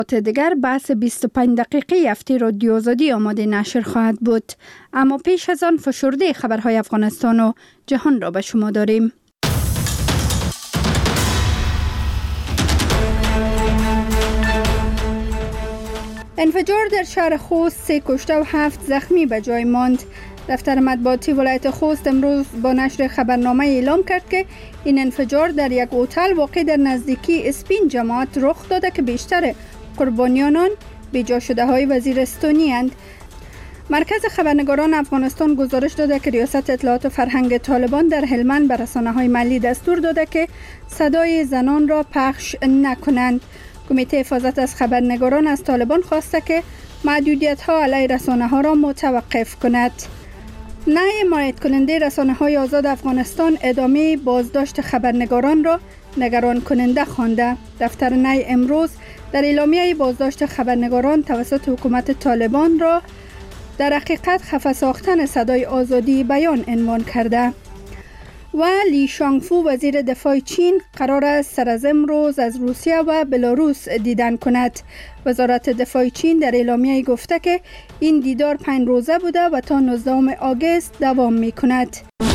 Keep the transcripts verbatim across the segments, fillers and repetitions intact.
دیگر بحث بیست و پنج دقیقه هفته رادیو آزادی آماده نشر خواهد بود. اما پیش از آن فشرده خبرهای افغانستان و جهان را به شما داریم. انفجار در شهر خوست، سه کشته و هفت زخمی به جای ماند. دفتر مطبوعاتی ولایت خوست امروز با نشر خبرنامه اعلام کرد که این انفجار در یک هتل واقع در نزدیکی اسپین جماعت رخ داده که بیشتر قربانیان آن بیجا شده های وزیرستانی اند. مرکز خبرنگاران افغانستان گزارش داده که ریاست اطلاعات و فرهنگ طالبان در هلمند به رسانه‌های محلی دستور داده که صدای زنان را پخش نکنند. کمیته حفاظت از خبرنگاران از طالبان خواسته که محدودیت‌ها علیه رسانه‌ها را متوقف کند. نهی حمایت کننده رسانه‌های آزاد افغانستان ادامه بازداشت خبرنگاران را نگران کننده خوانده. دفتر نهی امروز در اعلامیه بازداشت خبرنگاران توسط حکومت طالبان را در حقیقت خفه ساختن صدای آزادی بیان عنوان کرده. و لی شانگفو وزیر دفاع چین قرار است سر از امروز از روسیه و بلاروس دیدن کند. وزارت دفاع چین در اعلامیه گفته که این دیدار پنج روزه بوده و تا نوزدهم آگوست دوام می کند.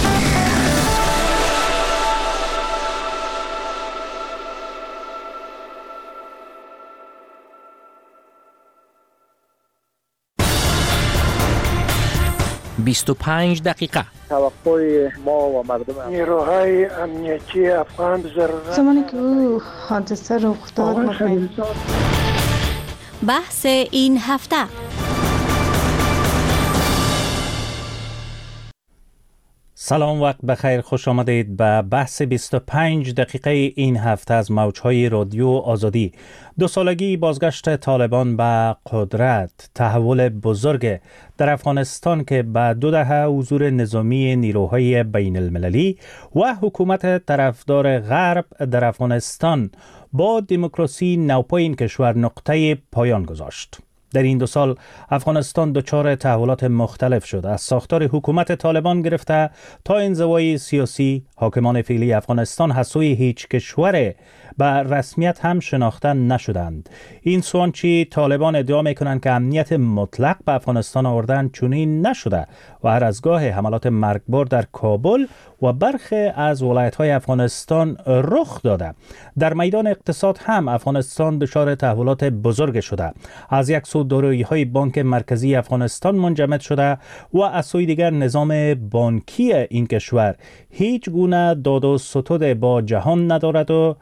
بیست و پنج دقیقه توقع ما و مردم نیروهای امنیتی افغان ضرورت زمانی که او حادثه رخ داد بحث این هفته. سلام، وقت بخیر، خوش آمدید به بحث بیست و پنج دقیقه این هفته از موجهای رادیو آزادی. دو سالگی بازگشت طالبان به قدرت، تحول بزرگ در افغانستان که به دو دهه حضور نظامی نیروهای بین المللی و حکومت طرفدار غرب در افغانستان با دموکراسی نوپای این کشور نقطه پایان گذاشت. در این دو سال افغانستان دچار تحولات مختلف شد، از ساختار حکومت طالبان گرفته تا انزوای سیاسی. حاکمان فعلی افغانستان حسوی هیچ کشور به رسمیت هم شناخته نشدند. این سوانچی طالبان ادعا میکنند که امنیت مطلق به افغانستان آوردن چنین نشده و هر از گاه حملات مرگبار در کابل و برخی از ولایت‌های افغانستان رخ داده. در میدان اقتصاد هم افغانستان دچار تحولات بزرگ شده. از یک سو دارایی‌های بانک مرکزی افغانستان منجمد شده و از سوی دیگر نظام بانکی این کشور هیچ گونه داد و ستد با جهان ندارد و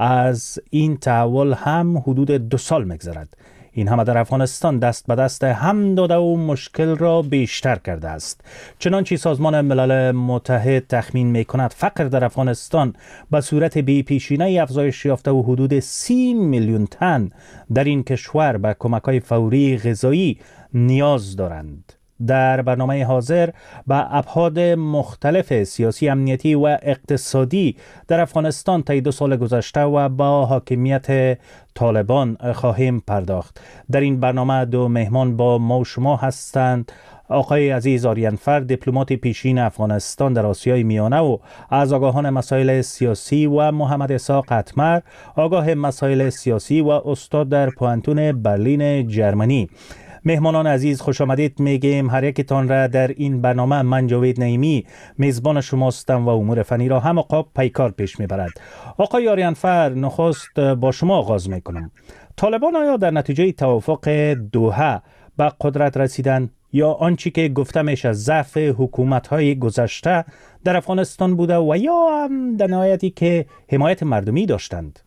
از این تحول هم حدود دو سال می‌گذرد. این همه در افغانستان دست به دست هم داده و مشکل را بیشتر کرده است. چنانچه سازمان ملل متحد تخمین می کند فقر در افغانستان به صورت بی پیشینه افزایش یافته و حدود سی میلیون تن در این کشور به کمک‌های فوری غذایی نیاز دارند. در برنامه حاضر به ابعاد مختلف سیاسی، امنیتی و اقتصادی در افغانستان طی دو سال گذشته و با حاکمیت طالبان خواهیم پرداخت. در این برنامه دو مهمان با ما و شما هستند: آقای عزیز آریانفر، دیپلمات پیشین افغانستان در آسیای میانه و از آگاهان مسائل سیاسی، و محمد اسحاق اتمر، آگاه مسائل سیاسی و استاد در پوهنتون برلین جرمنی. مهمانان عزیز خوش آمدید میگیم هر یکتان را در این برنامه. من جاوید نعیمی میزبان شماستم و امور فنی را هم آقا پیکار پیش میبرد. آقای آریانفر، نخست با شما آغاز میکنم. طالبان آیا در نتیجه توافق دوحه به قدرت رسیدن یا آنچه که گفته میشه ضعف حکومت‌های گذشته در افغانستان بوده و یا هم در نهایتی که حمایت مردمی داشتند؟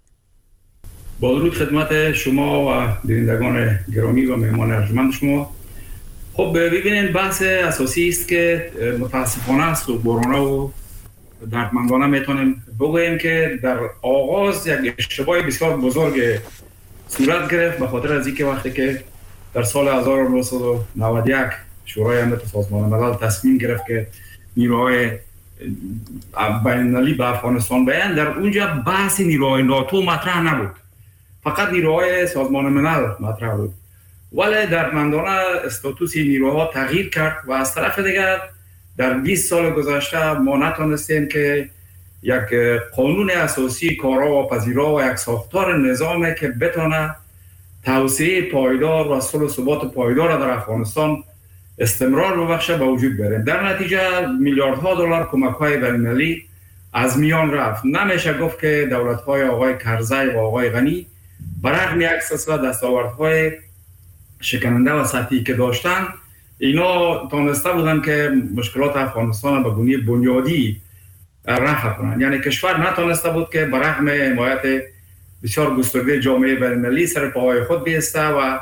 با درود خدمت شما و بینندگان گرامی و مهمان ارجمند شما. خب ببینید، بحث اساسی است که متاسفانه است و برانه و دردمندانه میتونیم بگوییم که در آغاز یک اشتباه بسیار بزرگ صورت گرفت، به خاطر از اینکه وقتی که در سال هزار و نهصد و نود و یک شورای امنیت سازمان ملل تصمیم گرفت که نیروهای بین‌المللی به افغانستان بیان، در اونجا بحث نیروهای ناتو مطرح نبود، فقط نیروهای سازمان ملل مطرح بود. ولی دردمندانه استاتوس نیروها تغییر کرد و از طرف دیگر در بیست سال گذشته ما نتونستیم که یک قانون اساسی کارا و پذیرا و یک ساختار نظامی که بتونه توسعه پایدار و صلح و ثبات پایدار در افغانستان استمرار ببخشه به وجود بیاریم. در نتیجه میلیاردها دلار کمک‌های بین‌المللی از میان رفت. نمیشه گفت که دولت‌های آقای کرزی و آقای غنی برغم یک سلسله دستاوردهای شکننده و سطحی که داشتن، اینا تانسته بودن که مشکلات افغانستان به گونه بنیادی رفع کنند. یعنی کشور نتانسته بود که برغم حمایت بسیار گسترده جامعه بین‌المللی سر پاهای خود بیسته و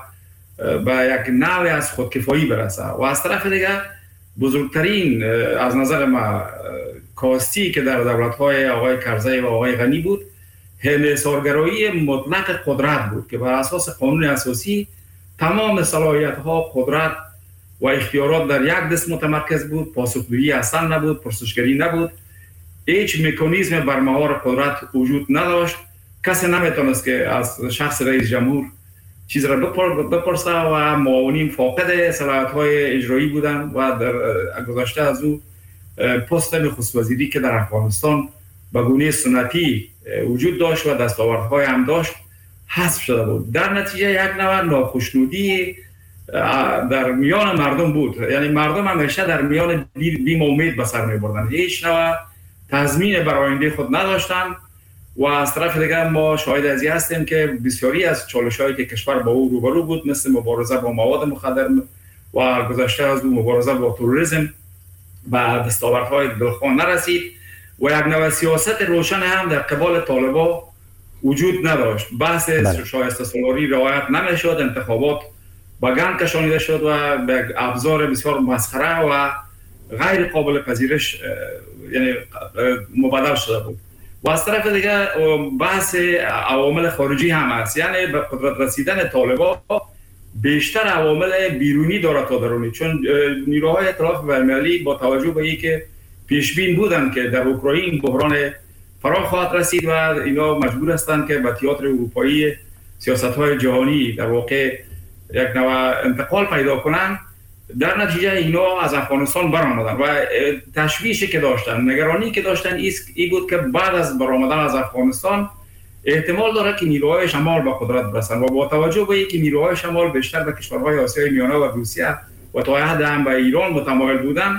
به یک نوع از خودکفایی برسه. و از طرف دیگر بزرگترین از نظر ما کاستی که در دولت‌های آقای کرزی و آقای غنی بود، انحصارگرایی مطلق قدرت بود که بر اساس قانون اساسی تمام صلاحیت‌ها، قدرت و اختیارات در یک دست متمرکز بود. پاسخگویی اصلا نبود، پرسشگری نبود، هیچ مکانیزم برمهار قدرت وجود نداشت. کسی نمیتونست که از شخص رئیس جمهور چیز را بپرسه و معاونین فاقد صلاحیت‌های اجرایی بودند و در گذشته از او پست نخست وزیری که در افغانستان به گونه سنتی وجود داشت و دستاوردهای هم داشت حذف شده بود. در نتیجه یک نوع ناخشنودی در میان مردم بود. یعنی مردم همیشه در میان بیم امید به سر می‌بردند، هیچ نوع تضمین بر آینده خود نداشتند. و از طرف دیگر ما شاهد از این هستیم که بسیاری از چالش‌هایی که کشور با او روبرو بود، مثل مبارزه با مواد مخدر و گذشته از او مبارزه با تروریسم، به دستاوردهای دلخواه نرسید و یک نوع سیاست روشن هم در قبال طالبان وجود نداشت. بحث شایسته سالاری رعایت نمیشد، انتخابات با گند کشانیده شد و به ابزار بسیار مسخره و غیر قابل پذیرش یعنی مبادل شده بود. و از طرف دیگه بحث عوامل خارجی هم هست. یعنی به قدرت رسیدن طالبان بیشتر عوامل بیرونی داره تا درونی، چون نیروهای ائتلاف بین‌المللی با توجه به اینکه پیشبین بودن که در اوکراین بحران فرا خواهد رسید و اینا مجبور هستند که به تئاتر اروپایی سیاست‌های جهانی در واقع یک نوع انتقال پیدا کنن، در نتیجه اینا از افغانستان برآمدن و تشویشی که داشتن، نگرانی که داشتن این بود که بعد از برآمدن از افغانستان احتمال داره که نیروهای شمال به قدرت برسن و با توجه به اینکه نیروهای شمال بیشتر به کشورهای آسیای میانه و روسیه و تا حد هم به ایران متمایل بودن،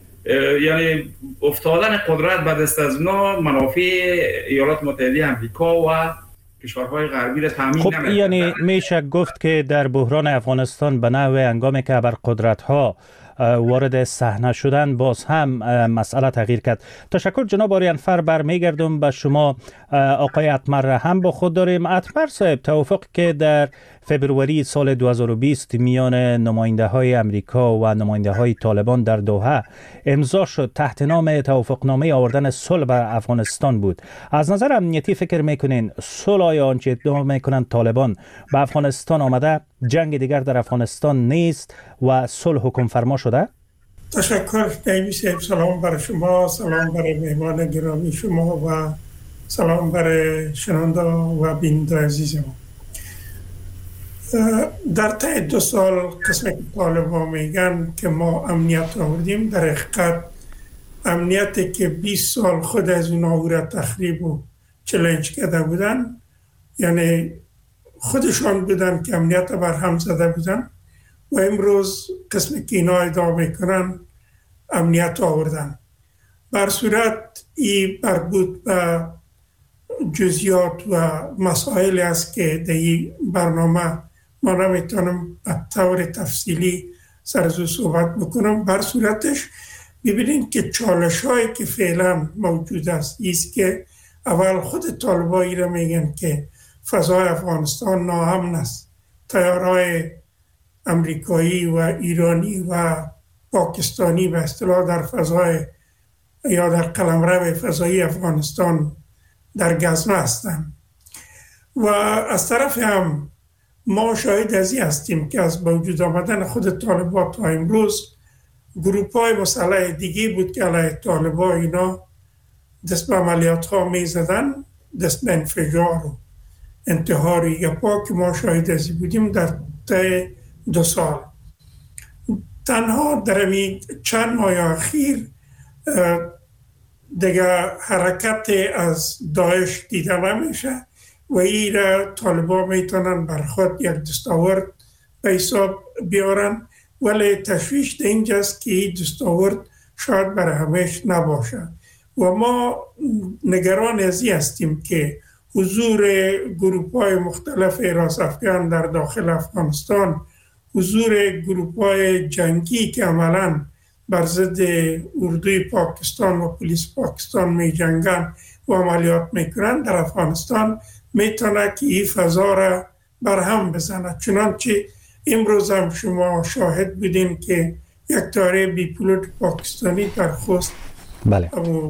یعنی افتادن قدرت به دست از اونا منافع ایالات متحده آمریکا و کشورهای غربی را تامین خب نمی‌کنه. یعنی میشه گفت که در بحران افغانستان به نحو هنگامی که بر قدرت‌ها وارد صحنه شدن باز هم مسئله تغییر کرد. تشکر جناب آریانفر. برمیگردم به شما آقای اتمر هم با خود داریم. اتمر صاحب، توافق که در فبروری سال دو هزار و بیست میان نماینده های امریکا و نماینده های طالبان در دوحه امضا شد تحت نام توافقنامه آوردن صلح بر افغانستان بود. از نظر امنیتی فکر میکنین صلح یا آنچه ادعا میکنن طالبان به افغانستان آمده، جنگ دیگر در افغانستان نیست و صلح حکم فرما شده؟ تشکر دیوی صاحب. سلام برای شما، سلام برای مهمان گرامی شما و سلام برای شنونده و بیننده عزیز ما. در طی دو سال قسم که طالبان میگن که ما امنیت آوردیم، در حقیقت امنیتی که بیست سال خود از اون آوره تخریب و چلنج کرده بودن، یعنی خودشان بودن که امنیت بر هم زده بودن و امروز قسمی که اینا ادعا میکنن امنیت آوردن. بر صورت ای مربوط به جزئیات و مسائل است که در این برنامه ما نمیتونم به طور تفصیلی سر از او صحبت بکنم. بر صورتش ببینید که چالش هایی که فعلا موجود است ایست که اول خود طالبایی را میگن که فضای افغانستان ناامن است، تیارهای امریکایی و ایرانی و پاکستانی به اصطلاح در فضای یا در قلمرو فضایی افغانستان در گزمه هستند. و از طرف هم ما شاهد از این هستیم که از وجود آمدن خود طالبان تا امروز گروپ های مسلح دیگه بود که علیه طالبان اینا دست به عملیات ها می زدن، دست به انفجار و انتحار یپا که ما شاهد از این بودیم در طی دو سال. تنها در این چند ماه اخیر دیگه حرکت از داعش دیده نمیشه. و این را طالبان میتونن بر خود یک دستاورد به حساب بیارن، ولی تشویش در اینجاست که این دستاورد شاید برای همیشه نباشه و ما نگران از این هستیم که حضور گروه‌های مختلف راست افغان در داخل افغانستان، حضور گروه‌های جنگی که عملاً بر ضد اردوی پاکستان و پلیس پاکستان می جنگن و عملیات میکنن در افغانستان میتونه که این فضا را برهم بزنه. چنانچه امروز هم شما شاهد بودین که یک طیاره بی پیلوت پاکستانی در خوست بله.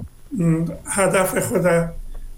هدف خود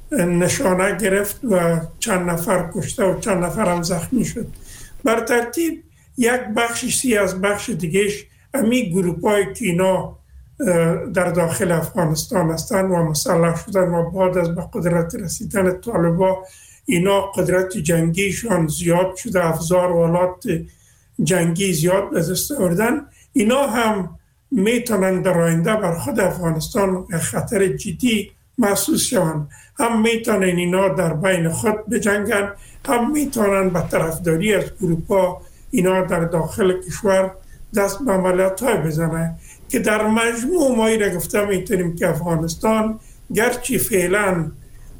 نشانه گرفت و چند نفر کشته و چند نفر هم زخمی شد. بر ترتیب یک بخشی از بخش دیگهش امی گروپای که اینا در داخل افغانستان هستن و مسلح شدن و بعد از به قدرت رسیدن طالبا اینا قدرت جنگیشان زیاد شده، افزار و آلات جنگی زیاد به دست آوردن، اینا هم میتونن در آینده بر خود افغانستان خطر جدی محسوس شوند. هم میتونن اینا در بین خود بجنگن، هم میتونن به طرفداری از گروپا اینا در داخل کشور دست به عملیات های بزنه که در مجموع ما را گفته میتونیم که افغانستان گرچه فعلا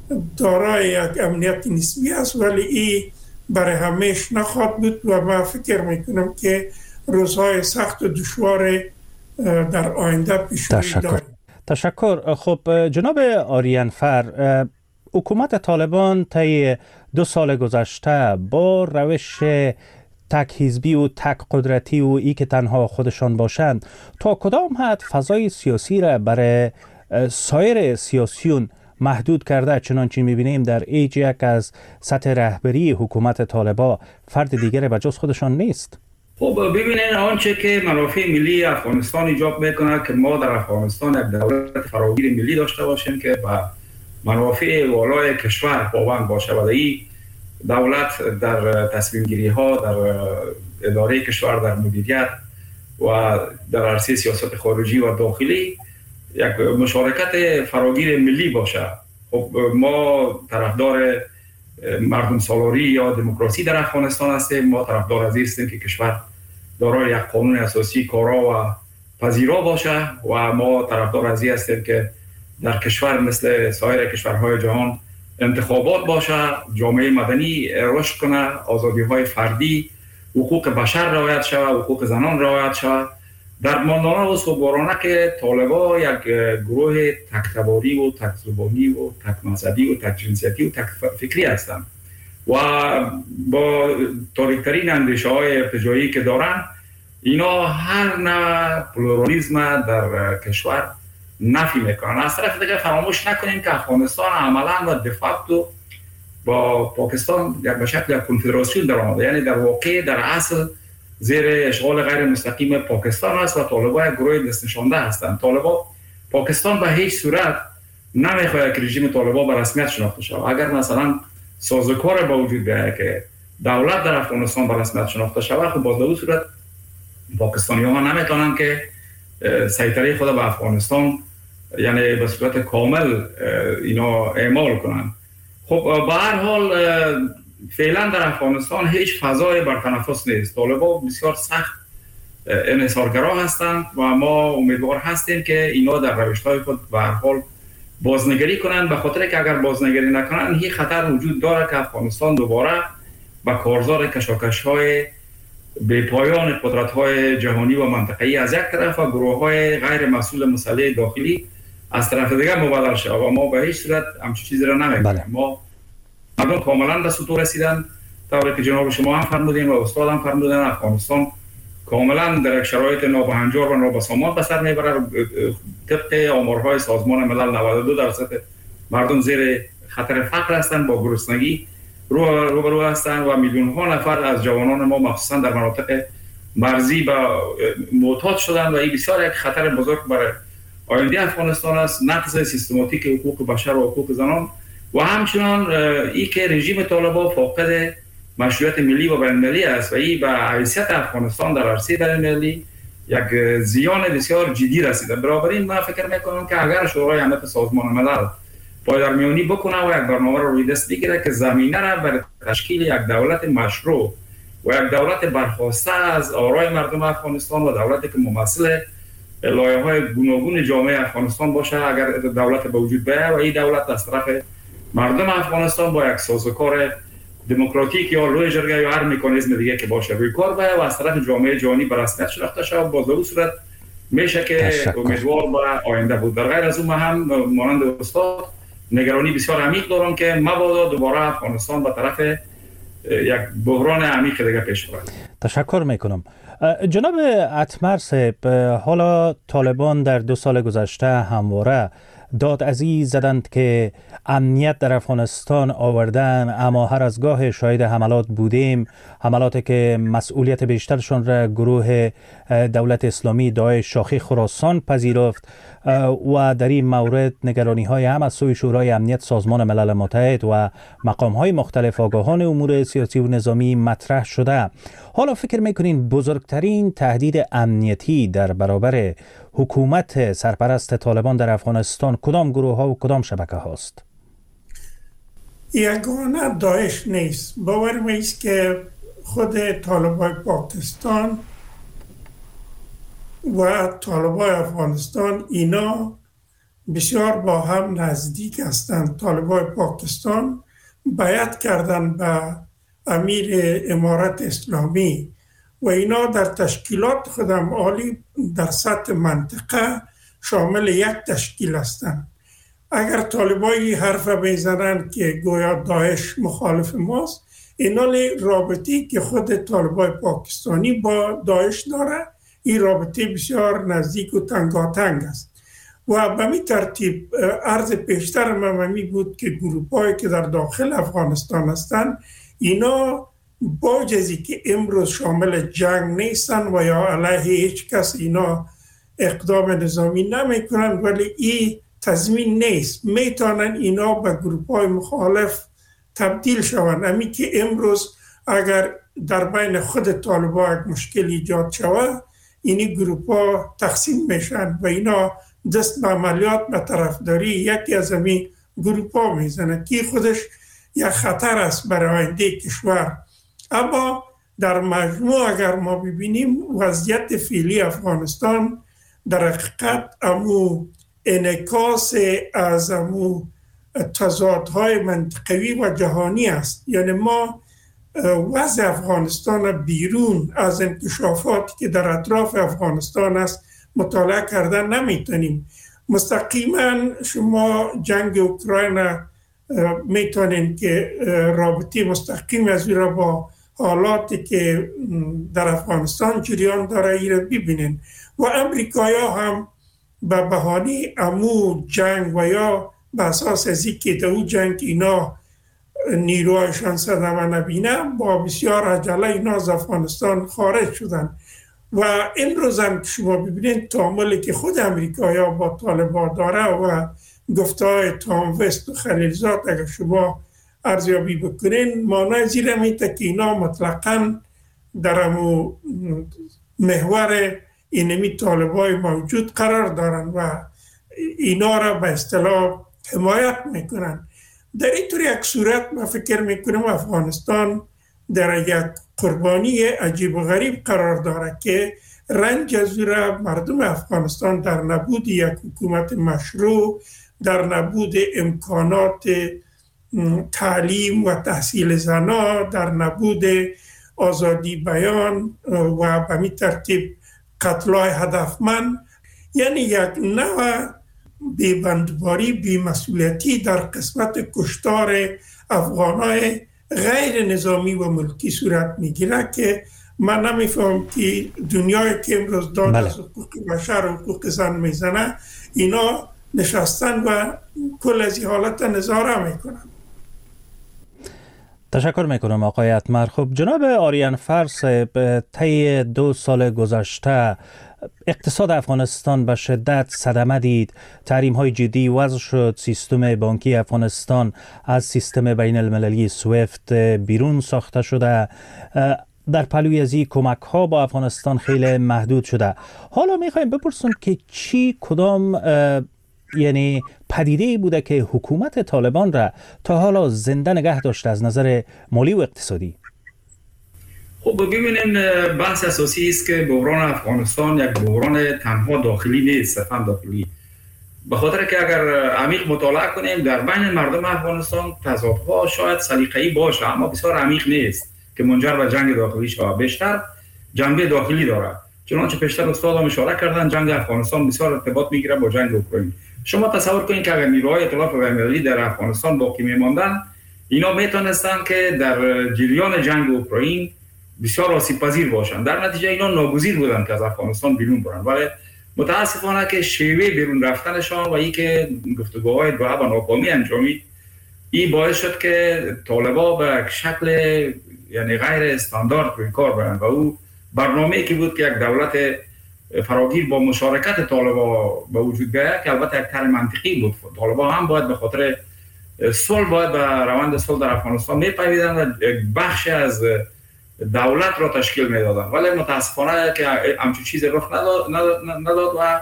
دارای یک امنیت نسبی است ولی این برای همیشه نخواهد بود و من فکر میکنم که روزهای سخت و دشوار در آینده پیش روی داریم. تشکر. خب جناب آریانفر، حکومت طالبان طی دو سال گذشته با روش تک حزبی و تک قدرتی و ای که تنها خودشان باشند تا کدام حد فضای سیاسی را برای سایر سیاسیون محدود کرده؟ چنانچه می‌بینیم در ایج یک از سطح رهبری حکومت طالبان فرد دیگر به جز خودشان نیست. خب ببینید آنچه که منافع ملی افغانستان ایجاب میکنه که ما در افغانستان یک دولت فراگیر ملی داشته باشیم که با منافع والای کشور پابند باشه و این دولت در تصمیم گیری ها در اداره کشور در مدیریت و در عرصه سیاست خارجی و داخلی یک مشارکت فراگیر ملی باشه. خب ما طرفدار مردم سالاری یا دموکراسی در افغانستان هستیم، ما طرفدار از هستیم که کشور دارای یک قانون اساسی کارا و پذیرا باشه و ما طرفدار از هستیم که در کشور مثل سایر کشورهای جهان انتخابات باشه، جامعه مدنی رشد کنه، آزادی‌های فردی، حقوق بشر رعایت شود، حقوق زنان رعایت شود. در ماندانا و صبحانه که طالبان یک گروه تک‌تباری و تک زبانی و تک مذهبی و تک جنسیتی و تک فکری هستند و با تاریک‌ترین اندیشه‌های ارتجاعی که دارن اینا هر نوع پلورالیسم در کشور نفی میکنن. از طرف دیگه فراموش نکنیم که افغانستان عملاً و دفاکتو با پاکستان یک به شکل کنفدراسیون در آمده، یعنی در واقع در اصل زیر اشغال غیر مستقیم پاکستان است و طالبان گروه دست نشانده هستند. طالبان پاکستان به هیچ صورت نمیخواد که رژیم طالبان به رسمیت شناخته شود. اگر مثلا سازوکار با وجود بیاید که دولت در افغانستان به رسمیت شناخته شود، خب باز به اون صورت پاکستانی‌ها نمیتونن که سیطره خود به افغانستان یعنی به صورت کامل اینا اعمال کنن. خب به هر حال فعلا در افغانستان هیچ فضای بر تنفس نیست. طالبان بسیار سخت انحصارگرا هستند و ما امیدوار هستیم که اینا در روش‌های خود به هر حال بازنگری کنند، به خاطر که اگر بازنگری نکنند این خطر وجود داره که افغانستان دوباره به کارزار کشاکش‌های به پایان قدرت‌های جهانی و منطقه‌ای از یک طرف و گروه‌های غیر مسئول مسئله داخلی از طرف دیگر مبادر شد و ما به هیچ صورت همچین چیزی را نمی‌کنیم. بله. ما مردم کاملا به سطوح رسیدن، طوری که جناب شما هم فرمودین و استاد هم فرمودین، افغانستان کاملا در شرایط نابهنجار و نابسامان به سر میبره. طبق آمارهای سازمان ملل نود و دو درصد مردم زیر خطر فقر هستند، با گرسنگی رو روبرو هستند و میلیون ها نفر از جوانان ما مخصوصا در مناطق مرزی به معتاد شدند و این بسیار یک خطر بزرگ برای آینده افغانستان است. نقض سیستماتیک حقوق بشر و حقوق زنان و همچنان ای که رژیم طالبان فاقد مشروعیت ملی و بین‌المللی است و این به حیثیت افغانستان در عرصه بین‌المللی یک زیان بسیار جدی رسیده. بنابراین من فکر میکنم که اگر شورای امنیت سازمان ملل پایدارمیانی بکنه و یک برنامه رو روی دست بگیره که زمینه را برای تشکیل یک دولت مشروع و یک دولت برخواسته از آرای مردم افغانستان و دولتی که ممثل لایه‌های گوناگون جامعه افغانستان باشه اگر دولت به وجود بیاید و این دولت از طرف مردم افغانستان با یک سازوکار دموکراتیک یا لوی جرگه یا هر مکانیزم دیگه که باشه روی کار بیاید و از طرف جامعه جهانی به رسمیت شناخته شود. با در صورت میشه که امیدوار به آینده بود. در غیر از اون هم مانند استاد نگرانی بسیار عمیق دارم که مبادا دوباره افغانستان به طرف یک بحران عمیق دیگه پیش برد. تشکر میکنم. جناب اتمر صاحب، حالا طالبان در دو سال گذشته همواره داد از این زدند که امنیت در افغانستان آوردن، اما هر از گاه شاهد حملات بودیم، حملاتی که مسئولیت بیشترشان را گروه دولت اسلامی داعش شاخی خراسان پذیرفت و در این مورد نگرانی های هم از سوی شورای امنیت سازمان ملل متحد و مقام های مختلف آگاهان امور سیاسی و نظامی مطرح شده. حالا فکر میکنین بزرگترین تهدید امنیتی در برابر حکومت سرپرست طالبان در افغانستان کدام گروه ها و کدام شبکه هاست؟ یگانه داعش نیست. باور میست که خود طالبان پاکستان و طالبان افغانستان اینا بسیار با هم نزدیک هستند. طالبان پاکستان بیعت کردن به امیر امارت اسلامی و اینا در تشکیلات خودم عالی در سطح منطقه شامل یک تشکیل هستند. اگر طالبایی حرف بزنن که گویا داعش مخالف ماست، اینا رابطی که خود طالبای پاکستانی با داعش داره این رابطه بسیار نزدیک و تنگاتنگ است و به می ترتیب عرض پیشتر ممی بود که گروپایی که در داخل افغانستان هستند اینا با جزی که امروز شامل جنگ نیستن و یا علیه هیچ کس اینا اقدام نظامی نمی کنن، ولی این تضمین نیست میتونن اینا به گروپای مخالف تبدیل شوند. امی که امروز اگر در بین خود طالبان یک مشکل ایجاد شود اینی گروپا تقسیم میشن و اینا دست به عملیات به طرفداری یکی از امی گروپا میزنه که خودش یک خطر است برای آینده کشور. اما در مجموع اگر ما ببینیم وضعیت فعلی افغانستان در حقیقت امو انعکاس از امو تضادهای منطقوی و جهانی است. یعنی ما وضع افغانستان بیرون از انکشافاتی که در اطراف افغانستان است مطالعه کردن نمیتونیم. مستقیما شما جنگ اوکراین میتونین که رابطه مستقیم از را با حالاتی که در افغانستان جریان داره ای را ببینین و امریکایا هم به بهانه امو جنگ و یا به اساس از این که در جنگ اینا نیروهایشان صدمه نبینه با بسیار عجله اینا از افغانستان خارج شدن و امروز هم شما ببینید تعاملی که خود امریکایا با طالبان داره و گفته‌های تام وست و خلیلزاد اگر شما ارزیابی بکنین معنای زیر میته که اینا مطلقاً در امو محور اینمی طالبای موجود قرار دارن و اینا را به اصطلاح حمایت میکنن. در این طور یک صورت ما فکر میکنم افغانستان در یک قربانی عجیب و غریب قرار داره که رنج از را مردم افغانستان در نبود یک حکومت مشروع، در نبود امکانات تعلیم و تحصیل زنا، در نبود آزادی بیان و به می ترتیب قتلای هدفمند، یعنی یک نوع بیبندباری بیمسئولیتی در قسمت کشتار افغانای غیر نظامی و ملکی صورت میگیره که من نمیفهم که دنیای که امروز داد بله. از حقوق بشر و حقوق زن میزنه اینا نشستن و کل از این حالت نظاره میکنن. تشکر میکنم آقای اتمر. خب جناب آریان فرس، طی دو سال گذشته اقتصاد افغانستان به شدت صدمه دید، تحریم های جدی وضع شد، سیستم بانکی افغانستان از سیستم بین المللی سویفت بیرون ساخته شده، در پلوی از این کمک ها با افغانستان خیلی محدود شده. حالا میخوایم بپرسیم که چی کدام یعنی پدیده‌ای بوده که حکومت طالبان را تا حالا زنده نگه داشته از نظر مالی و اقتصادی؟ خب ببینین بحث اساسی است که بحران افغانستان یک بحران تنها داخلی نیست، صرفا داخلی. به خاطر که اگر عمیق مطالعه کنیم در بین مردم افغانستان تضادها شاید سلیقه‌ای باشه اما بسیار عمیق نیست که منجر به جنگ داخلی شود. بیشتر جنبه داخلی داره. چنانچه پیشتر استادم اشاره کردن جنگ افغانستان بسیار ارتباط میگیره با جنگ اوکراین. شما تصور کنید که اگر نیروهای ائتلاف بین‌المللی در افغانستان باقی میماندن، اینا میتونستن که در جریان جنگ اوکراین بسیار آسیب پذیر باشند. در نتیجه اینا ناگزیر بودن که از افغانستان بیرون برن، ولی متاسفانه که شیوه بیرون رفتنشان و ای که گفتگوهای دو و ناکامی انجامید، این باعث شد که طالبا به شکل یعنی غیر استاندارد روی کار برند و او برنامه‌ای که بود که یک دولت فراگیر با مشارکت طالبا به وجود بیاید که البته یک طرح منطقی بود. طالبا هم باید به خاطر صلح باید به روند صلح در افغانستان میپیوندن و بخش از دولت را تشکیل میدادن، ولی متاسفانه که همچون چیز رخ نداد, نداد و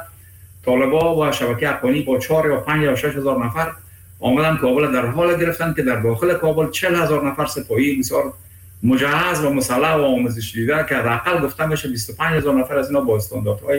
طالبا و شبکه حقانی با چهار یا پنج یا شش هزار نفر آمدن کابل در حال گرفتن که در داخل کابل چهل هزار نفر سپاهی بسیار مجهز و مسلح و آموزش دیده که حداقل گفتن بشه بیست و پنج هزار نفر از اینا با استانداردهای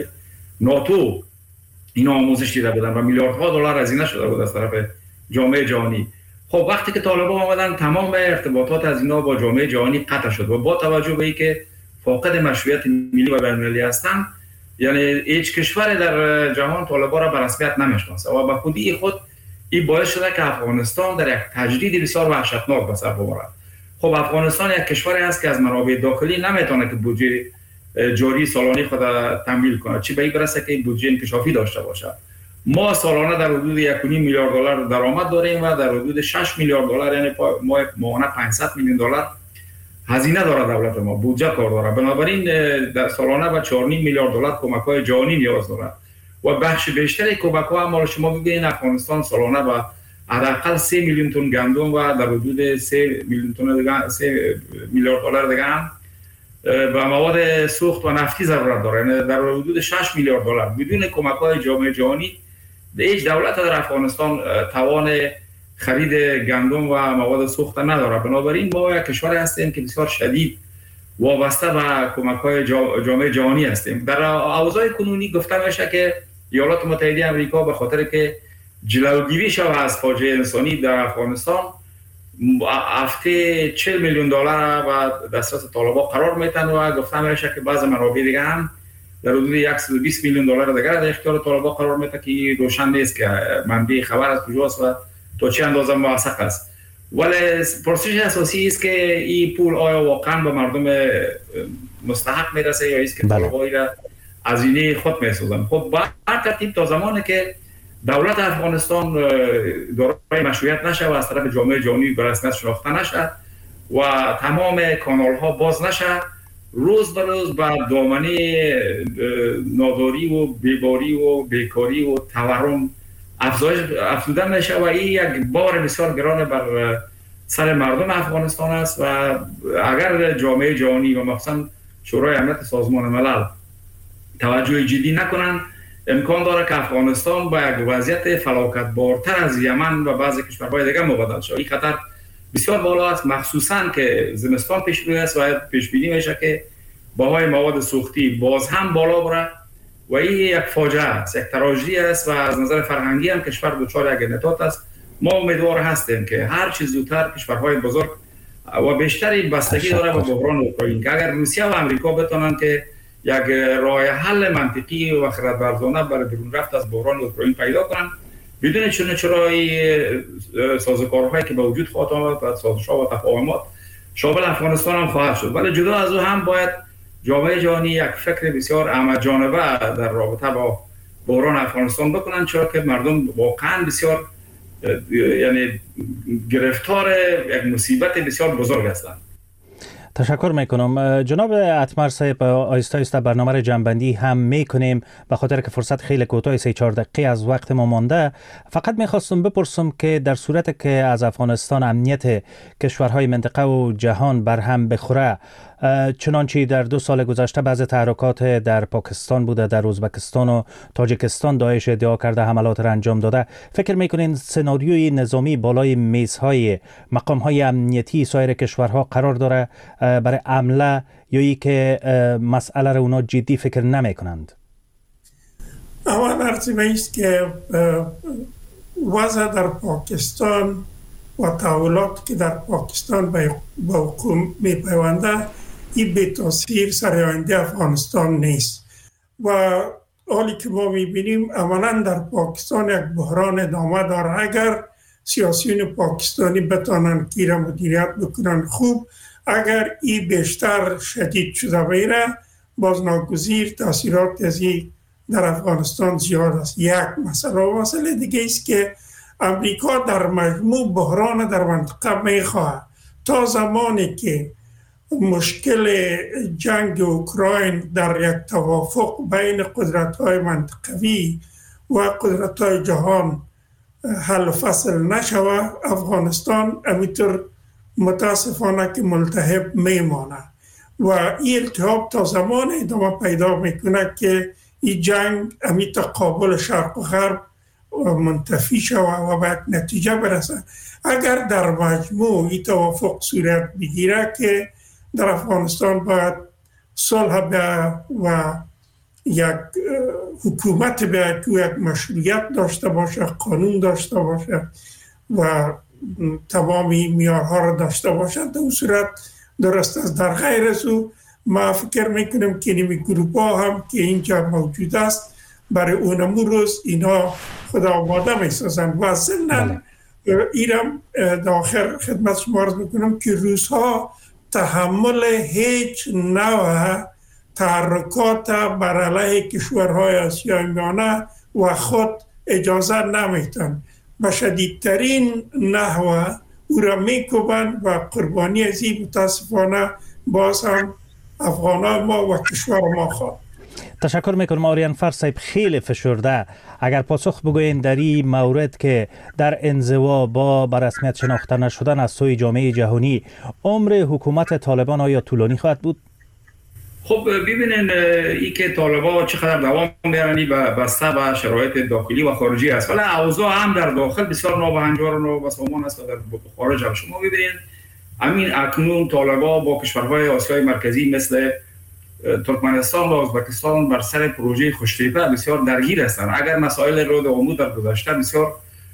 ناتو اینا آموزش دیده بودن و میلیاردها دلار هزینه شده بود از طرف جامعه جهانی. خب وقتی که طالبان آمدن تمام ارتباطات از اینا با جامعه جهانی قطع شد و با توجه به اینکه فاقد مشروعیت ملی و بین‌المللی هستند، یعنی هیچ کشور در جهان طالبان را به رسمیت نمیشناسه و به خودی خود این باعث شده که افغانستان در یک تجدید بسیار وحشتناک به سر ببرد. خب افغانستان یک کشوری است که از منابع داخلی نمیتونه که بودجه جاری سالانه خود تمویل کنه، چی به این برسه که بودجه انکشافی داشته باشه. ما سالانه در حدود یک و نیم میلیارد دلار درآمد داریم و در حدود شش میلیارد دلار یعنی ما ماهانه پانصد میلیون دلار هزینه داره دولت ما، بودجه کار داره. بنابراین در سالانه به چهار و نیم میلیارد دلار کمک‌های جهانی نیاز داره و بخش بیشتر کمک‌ها هم شما ببینید افغانستان سالانه به حداقل سه میلیون تن گندم و در حدود سه میلیون تن سه میلیارد دلار دیگه هم به مواد سوخت و نفتی ضرورت داره، یعنی در حدود شش میلیارد دلار. بدون کمک‌های جامعه جهانی هیچ دولت در افغانستان توان خرید گندم و مواد سوخت نداره. بنابراین ما یک کشور هستیم که بسیار شدید وابسته به کمک‌های جامعه جهانی هستیم. در اوضاع کنونی گفته میشه که ایالات متحده آمریکا به خاطر که جلوگیری شود از فاجعه انسانی در افغانستان هفته چهل میلیون دلار و دسترس طالبان قرار میتن و گفته میشه که بعض منابع دیگه هم در حدود صد و بیست میلیون دلار دیگر در اختیار طالبان قرار میده که روشن نیست که منبع خبر از کجاست و تا چه اندازه موثق است. ولی پرسش اساسی است که این پول آیا واقعا به مردم مستحق میرسه یا است که طالبان را از اینه خود میسازن. خب با هر ترتیب تا زمانی که دولت افغانستان دارای مشروعیت نشه و از طرف جامعه جهانی به رسمیت شناخته نشه و تمام کانال ها باز نشه، روز به روز به دامنه ناداری و بیباری و بیکاری و تورم افزایش افزوده میشه و این یک بار بسیار گران بر سر مردم افغانستان است و اگر جامعه جهانی و مخصوصا شورای امنیت سازمان ملل توجه جدی نکنن، امکان داره که افغانستان با یک وضعیت فلاکتبارتر از یمن و بعضی کشورهای دیگه مبادله شود. این خطر بسیار بالا است، مخصوصا که زمستان پیش روی است و پیش بینی میشه که بهای مواد سوختی باز هم بالا بره و این یک فاجعه است، یک تراژدی است و از نظر فرهنگی هم کشور دچار یک انحطاط است. ما امیدوار هستیم که هر چیز زودتر کشورهای بزرگ و بیشتری بستگی داره به بحران اوکراین که اگر روسیه و آمریکا بتونن که یک راه حل منطقی و خردورزانه برای بیرون رفت از بحران اوکراین پیدا کنن، بدون چون چرای سازوکارهایی که به وجود خواهد آمد و سازش‌ها و تفاهمات شامل افغانستان هم خواهد شد. ولی جدا از او هم باید جامعه جهانی یک فکر بسیار احمدجانبه در رابطه با بحران افغانستان بکنن، چرا که مردم واقعا بسیار یعنی گرفتار یک مصیبت بسیار بزرگ هستند. تشکر میکنم جناب اتمر صاحب. آیسته آیسته برنامه را جنبندی هم میکنیم به خاطر که فرصت خیلی کوتاه سه چهار دقیقه از وقت ما مانده. فقط میخواستم بپرسم که در صورت که از افغانستان امنیت کشورهای منطقه و جهان بر هم بخوره، چنانچه در دو سال گذشته بعض تحرکات در پاکستان بوده، در ازبکستان و تاجیکستان داعش ادعا کرده حملات را انجام داده. فکر میکنین سناریوی نظامی بالای میزهای مقامهای امنیتی سایر کشورها قرار داره برای حمله یا ای که مسئله را اونا جدی فکر نمی کنند؟ اول ارزیمه است که وضع در پاکستان و تحولات که در پاکستان با حکومت می پیونده این به تاثیر سر آینده افغانستان نیست و حالی که ما می بینیم عملا در پاکستان یک بحران ادامه داره. اگر سیاسیون پاکستانی بتانن که را مدیریت بکنن خوب، اگر این بیشتر شدید شده بیره باز ناگزیر تاثیرات از این در افغانستان زیاد است. یک مسئله و مسئله دیگه است که امریکا در مجموع بحران در منطقه میخواه تا زمانی که مشکل جنگ اوکراین در یک توافق بین قدرت‌های منطقوی و قدرت‌های جهان حل فصل نشود، افغانستان همینطور متاسفانه که ملتهب میمانه و این التهاب تا زمان ادامه پیدا میکنه که این جنگ همین تقابل شرق و غرب منتفی شود و به نتیجه برسه. اگر در مجموع این توافق صورت بگیره که در افغانستان باید صلح به و یک حکومت به که یک مشروعیت داشته باشه، قانون داشته باشه و تمامی معیارها را داشته باشه، در اون صورت درست است. در غیر از او ما فکر میکنم که این گروپ ها هم که اینجا موجود است برای اونمو روز اینا خدا آماده میسازن و ضمن ایرم داخل خدمت شما عرض میکنم که روزها تحمل هیچ نوع تحرکات بر علیه کشورهای آسیای میانه و خود اجازه نمیتن و شدیدترین نحوه او را میکوبن و قربانی از این متاسفانه باز هم افغانان ما و کشور ما خواه. تشکر میکنم آریان فر صاحب، خیلی فشرده. اگر پاسخ بگوین در این مورد که در انزوا با به رسمیت شناخته نشدن از سوی جامعه جهانی عمر حکومت طالبان آیا طولانی خواهد بود؟ خب ببینین ای که طالبان چقدر دوام میارن به بسته به شرایط داخلی و خارجی است، ولی اوضاع هم در داخل بسیار نابهنجار و نابسامان است و در خارج هم. شما ببینید همین اکنون طالبان با کشورهای آسیای مرکزی مثل ترکمنستان و ازبکستان بر سر پروژه خوش‌تیپه بسیار درگیر هستند. اگر مسائل رود آمو در گذشته بسیار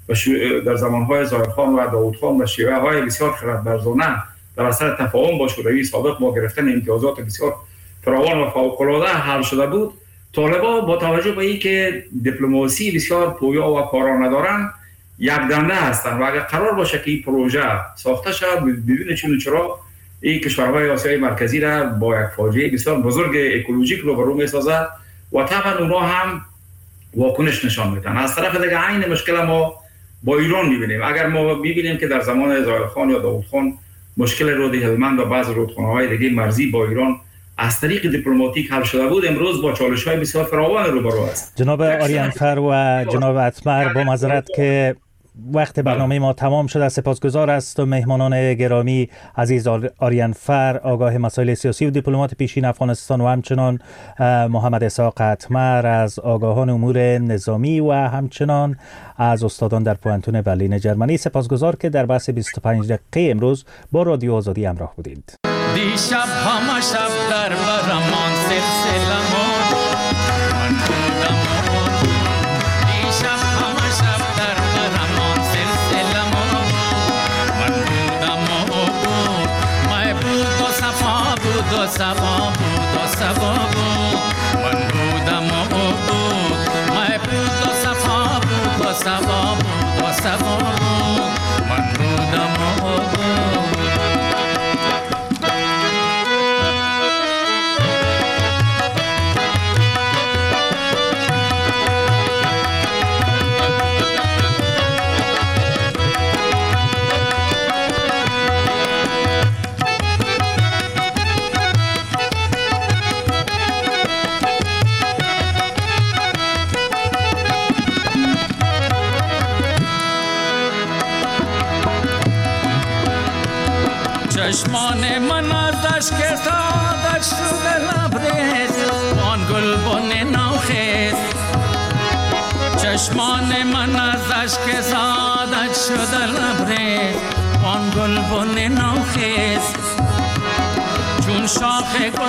در زمانهای ظاهرخان و داودخان و شیوه های بسیار خردورزانه در اثر تفاهم با شوروی سابق با گرفتن امتیازات بسیار فراوان و فوق‌العاده حل شده بود، طالبان با توجه به اینکه دیپلماسی بسیار پویا و کارا ندارند یک دنده هستند و اگر قرار باشه که این پروژه ساخته شود بدون چون چرا این کشورهای آسیای مرکزی را با یک فاجعه بسیار بزرگ اکولوژیک روبرو می‌سازد و طبعا اونا هم واکنش نشان میدن. از طرف دیگه عین مشکل ما با ایران می‌بینیم. اگر ما می‌بینیم که در زمان ظاهرخان یا داودخان مشکل رود هلمند و بعض رودخانه‌های دیگه مرزی با ایران از طریق دیپلماتیک حل شده بود، امروز با چالش‌های بسیار فراوان روبرو است. جناب آریان فر و جناب اتمر، با معذرت که وقت برنامه ما تمام شده، سپاسگزار است و مهمانان گرامی عزیز آریان فر، آگاه مسائل سیاسی و دیپلمات پیشین افغانستان و همچنان محمد اسحاق اتمر از آگاهان امور نظامی و همچنان از استادان در پوهنتون برلین جرمنی. سپاسگزار که در بحث بیست و پنج دقیقه امروز با رادیو آزادی همراه بودید. دیشب همه شب در برمان سلسله مون من بودم دیشب همه شب در برمان سلسله مون من بودم مای بود و صفا بود و صفا بود و صفا بود من بودم مای بود و صفا بود و صفا بود و صفا بود من بودم چشمان من از اشک سعادت شده لبریز آن گلبن نوخیز چون شاخ گل